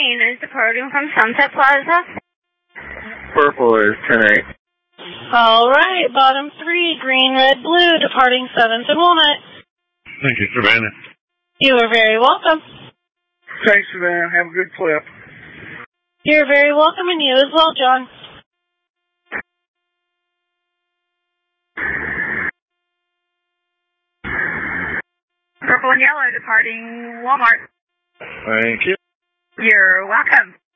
green is departing from Sunset Plaza. Purple is 10-8. All right, bottom 3, green, red, blue, departing 7th and Walnut. Thank you, Savannah. You are very welcome. Thanks, Savannah. Have a good flip. You're very welcome, and you as well, John. Purple and yellow departing Walmart. Thank you. You're welcome.